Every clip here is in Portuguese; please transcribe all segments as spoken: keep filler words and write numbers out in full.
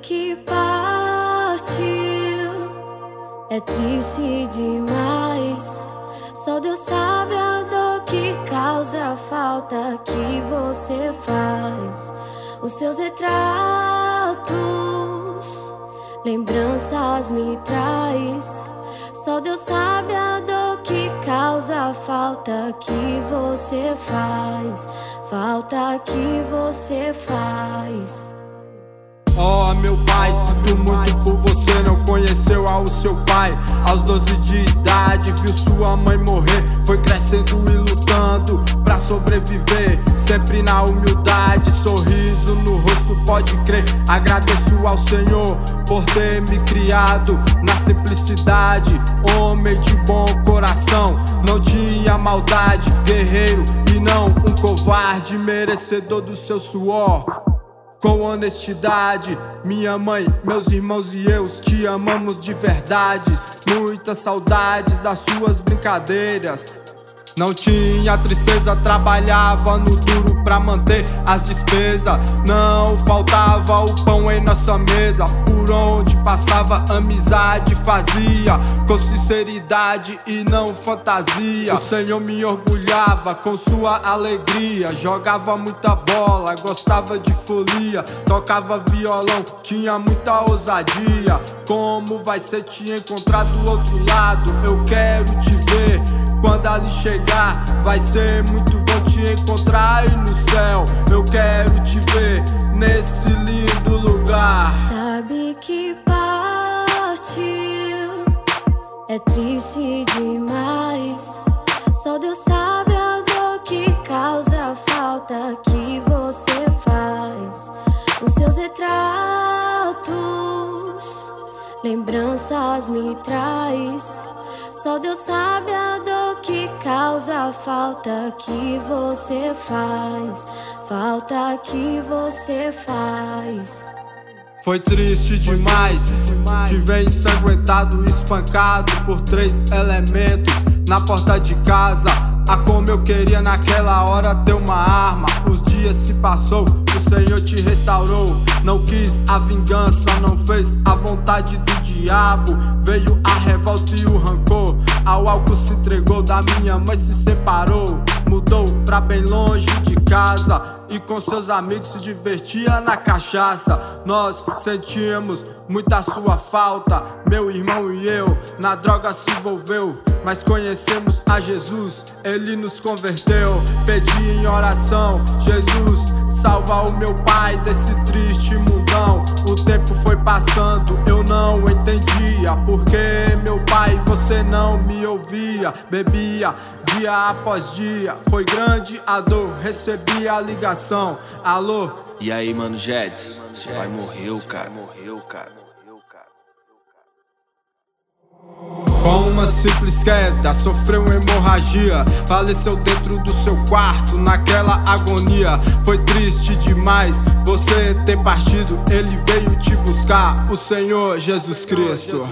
que partiu, é triste demais. Só Deus sabe a dor que causa, a falta que você faz. Os seus retratos, lembranças me traz. Só Deus sabe a dor que causa, a falta que você faz. Falta que você faz. Ó, oh, meu pai, sinto muito por você. Não conheceu ao seu pai. Aos doze de idade viu sua mãe morrer. Foi crescendo e lutando pra sobreviver, sempre na humildade, sorriso no rosto, pode crer. Agradeço ao Senhor por ter me criado na simplicidade. Homem de bom coração, não tinha maldade. Guerreiro e não um covarde, merecedor do seu suor. Com honestidade, minha mãe, meus irmãos e eu te amamos de verdade. Muitas saudades das suas brincadeiras. Não tinha tristeza, trabalhava no duro pra manter as despesas. Não faltava o pão em nossa mesa. Por onde passava, amizade fazia, com sinceridade e não fantasia. O Senhor me orgulhava com sua alegria. Jogava muita bola, gostava de folia, tocava violão, tinha muita ousadia. Como vai ser te encontrar do outro lado? Eu quero te ver. Quando ali chegar, vai ser muito bom te encontrar aí no céu. Eu quero te ver nesse lindo lugar. Sabe que partiu, é triste demais. Só Deus sabe a dor que causa, a falta que você faz. Os seus retratos, lembranças me traz. Só Deus sabe a dor que causa, a falta que você faz. Falta que você faz. Foi triste demais, te ver ensanguentado, espancado por três elementos na porta de casa. Ah, como eu queria naquela hora ter uma arma. Os dias se passou, o Senhor te restaurou. Não quis a vingança, não fez a vontade do diabo. Veio a revolta e o rancor, ao álcool se entregou. Da minha mãe se separou, mudou pra bem longe de casa e com seus amigos se divertia na cachaça. Nós sentimos muita sua falta, meu irmão e eu. Na droga se envolveu, mas conhecemos a Jesus, Ele nos converteu. Pedi em oração, Jesus, salva o meu pai desse triste mundão. O tempo foi passando, eu não entendia porque meu pai, você não me ouvia. Bebia dia após dia, foi grande a dor, recebi a ligação. Alô? E aí, mano, Jeds? Seu pai morreu, cara. Morreu, cara. Com uma simples queda, sofreu hemorragia. Faleceu dentro do seu quarto, naquela agonia. Foi triste demais você ter partido. Ele veio te buscar, o Senhor Jesus Cristo.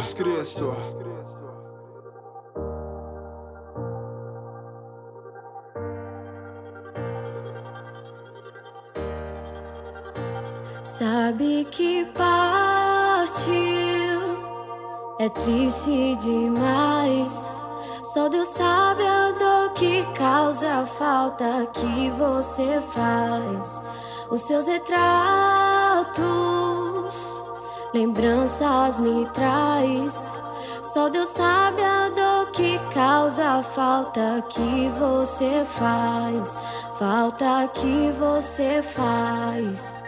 Sabe que partiu, é triste demais. Só Deus sabe a dor que causa, a falta que você faz. Os seus retratos, lembranças me traz. Só Deus sabe a dor que causa, a falta que você faz. Falta que você faz.